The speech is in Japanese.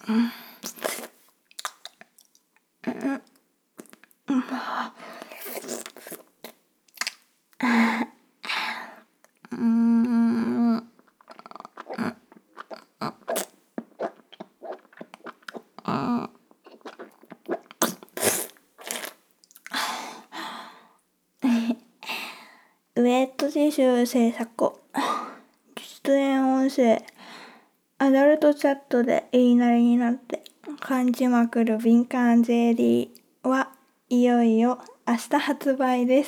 ウェットティッシュ制作。出演音声。アダルトチャットで言いなりになって感じまくる敏感ゼリーはいよいよ明日発売です。